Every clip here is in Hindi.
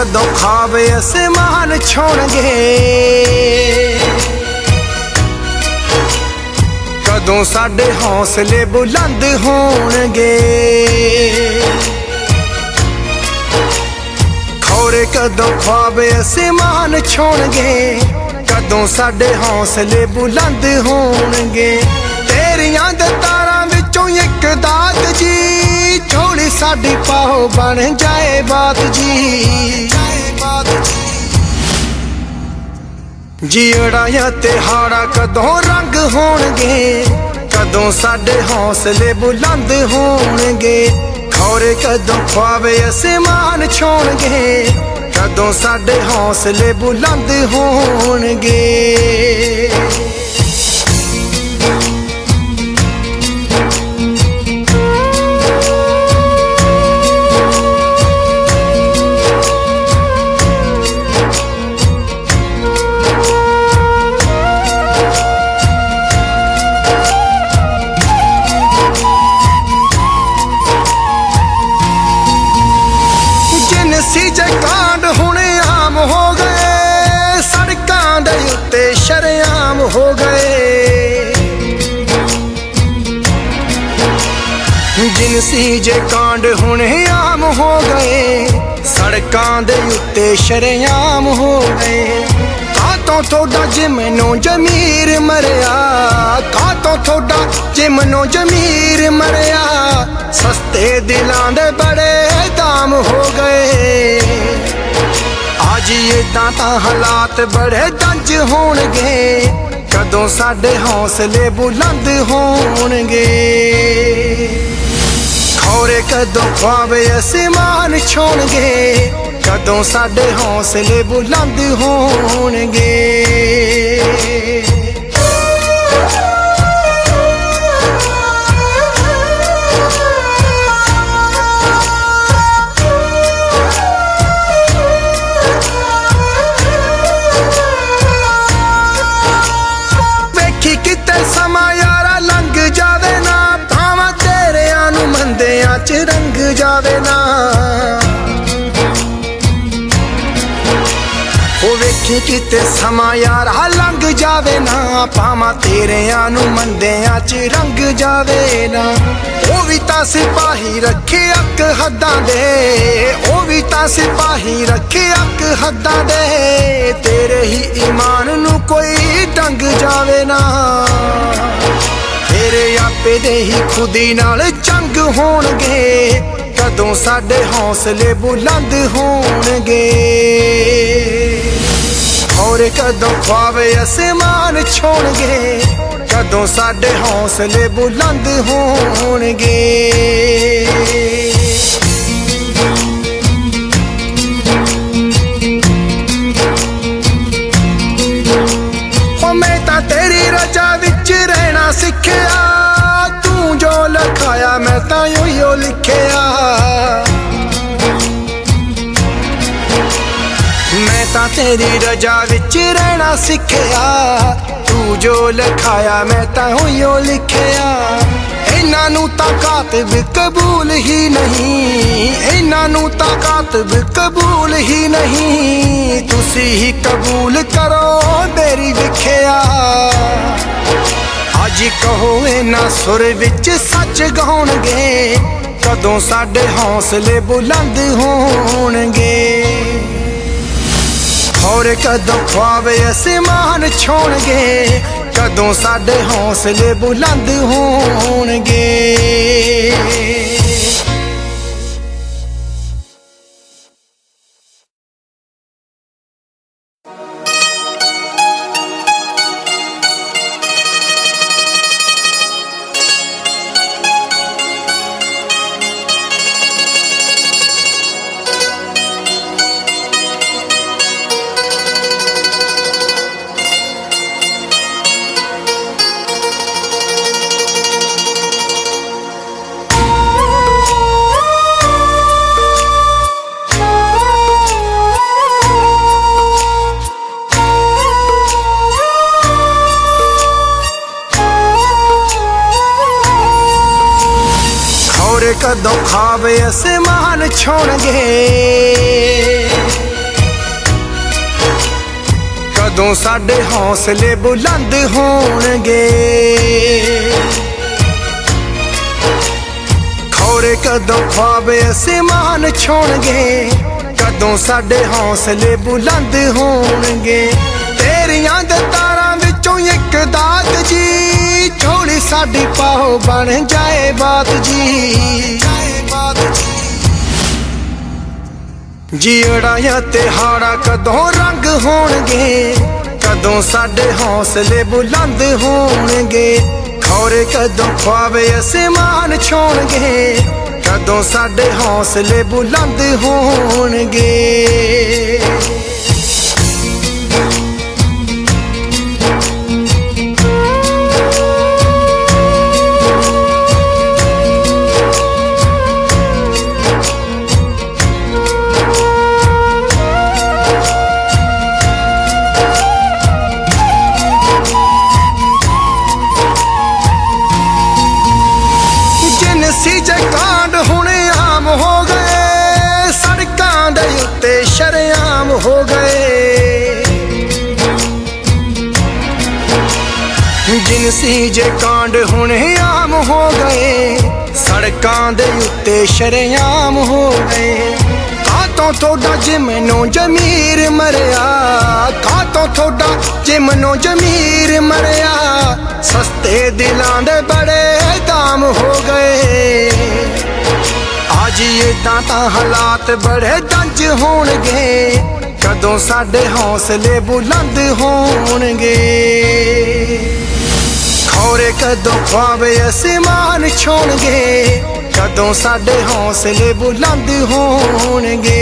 कदों ख्वाब आसमान छोड़गे, कदों साडे हौसले बुलंद होणगे। खौरे कदों ख्वाब आसमान छोड़गे, कदों साडे हौसले बुलंद होणगे। तेरियां दे तारां विचों इक दात जी, झोली साडी पाओ बन जाए बात जी। जीड़ा या तिहाड़ा कदों रंग होणगे, कदों साडे हौसले बुलंद होणगे। खौरे कदों ख्वाब आसमान छोड़गे, कदों साडे हौसले बुलंद होणगे। जिनसी कांड हुणे आम हो गए, सड़कां दे उत्ते शरेआम हो गए। जिनसी जे कांड हुणे आम हो गए, सड़कां दे उत्ते शरेआम हो गए। कातों थोड़ा जिमनो जमीर मरिया, कातों थोड़ा जिमनो जमीर मरिया। सस्ते दिलां दे बड़े दाम हो गए। आज इदां तां हालात बड़े दंज होणगे, कदों साडे हौसले बुलंद होणगे। खौरे कदों ख्वाब आसमान छोड़गे, कदों साडे हौसले बुलंद होणगे। वेखी किते समा यारा लंघ जावे ना, भावां तेरियां नूं मंदियां च रंग जावे ना। वेखी किते समा यारा लंघ जावे ना, भावां तेरियां नूं मंदियां च रंग जावे ना। ओ भी तां सिपाही रखे अक हद्दां दे, ओ भी तां सिपाही रखे अक हद्दां दे। तेरे ही ईमान नूं कोई डंग जावे ना, तेरे आपे दे ही खुदी नाल जंग होणगे। कदों साडे हौसले बुलंद होणगे। खौरे कदों ख्वाब आसमान छोड़गे, कदों साडे हौसले बुलंद होणगे। मैं तां तेरी रजा विच रहना सिखिया, तू जो लिखाया मैं तां उहियो लिखिया। मैं तां तेरी रजा विच रहना सिखिया, तू जो लिखाया मैं तां उहियो लिखिया। इन्हां नूं तां कातिब कबूल ही नहीं, इन्हां नूं तां कातिब कबूल ही नहीं। तुसी ही कबूल करो मेरी विखिया। अज कहो इन्हां सुर विच सच गाउणगे, कदों साडे हौसले बुलंद होणगे। खौरे कदों ख्वाब आसमान छोड़गे, कदों साडे हौसले बुलंद होणगे। कदों ख्वाब आसमान छोड़गे, कदों साडे हौसले बुलंद होणगे। खौरे कदों ख्वाब आसमान छूणगे, कदों साडे हौसले बुलंद होणगे। तेरियां दे तारां विचों इक दात जी, झोली साडी पाओ बन जाए बात जी। जीड़ा या तिहाड़ा कदों रंग होणगे, कदों साडे हौसले बुलंद होणगे। खौरे कदों ख्वाब आसमान छूणगे, कदों साडे हौसले बुलंद होणगे। जिनसी जे कांड हुणे आम हो गए, सड़कां दे उत्ते शरेआम हो गए। जिनसी जे कांड हुणे आम हो गए, सड़कां दे उत्ते शरेआम हो गए। कातों थोड़ा जिमनो जमीर मरिया, कातों थोड़ा जिमनो जमीर मरिया। सस्ते दिलां दे बड़े दाम हो गए। आज इदां तां हालात बड़े दंज होणगे, कदों साडे हौसले बुलंद होणगे। खौरे कदों ख्वाब आसमान छूणगे, कदों साडे हौसले बुलंद होणगे।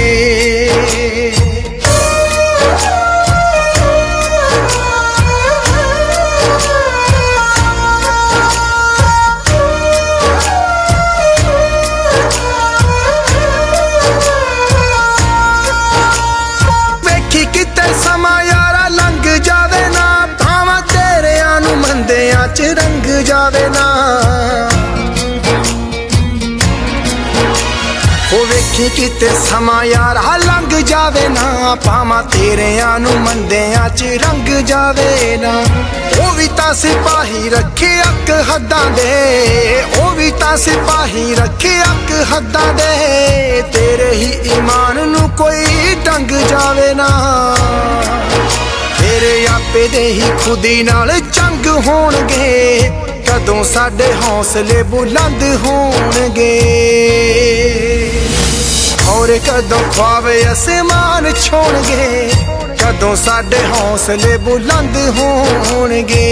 वेखी किते समा यारा लंघ जावे ना, भावां तेरियां नूं मंदियां च रंग जावे ना। वेखी किते समा यारा लंघ जावे ना, भावां तेरियां नूं मंदियां च रंग जावे ना। ओ भी तां सिपाही रखे अक हद्दां दे, ओ भी तां सिपाही रखे अक हद्दां दे। तेरे ही ईमान नूं कोई डंग जावे ना, तेरे आपे दे ही खुदी नाल जंग होणगे। कदों साडे हौसले बुलंद होणगे। खौरे कदों ख्वाब आसमान छूणगे, कदों साडे हौसले बुलंद होणगे।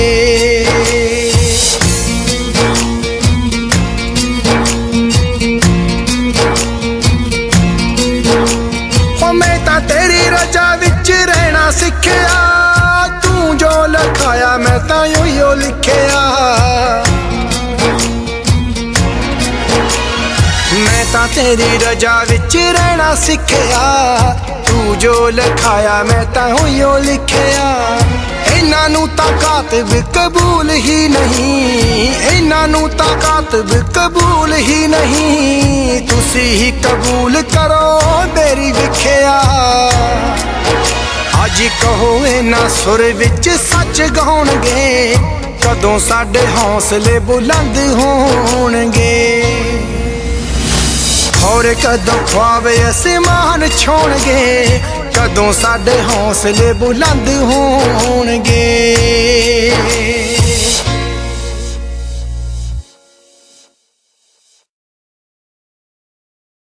मैं तां तेरी रजा विच रहना सिखिया, तू जो लिखाया मैं तां उहियो लिखिया। मैं तां तेरी रजा विच रहना सिखिया, तू जो लिखाया मैं तां उहियो लिखिया। इन्हां नूं तां कातिब कबूल ही नहीं, इन्हां नूं तां कातिब कबूल ही नहीं। तुसी ही कबूल करो मेरी विखिया। अज कहो इन्हां सुर विच सच गाउणगे, कदों साडे हौसले बुलंद होणगे। खौरे कदों ख्वाब आसमान छूणगे, कदों साडे हौसले बुलंद होणगे।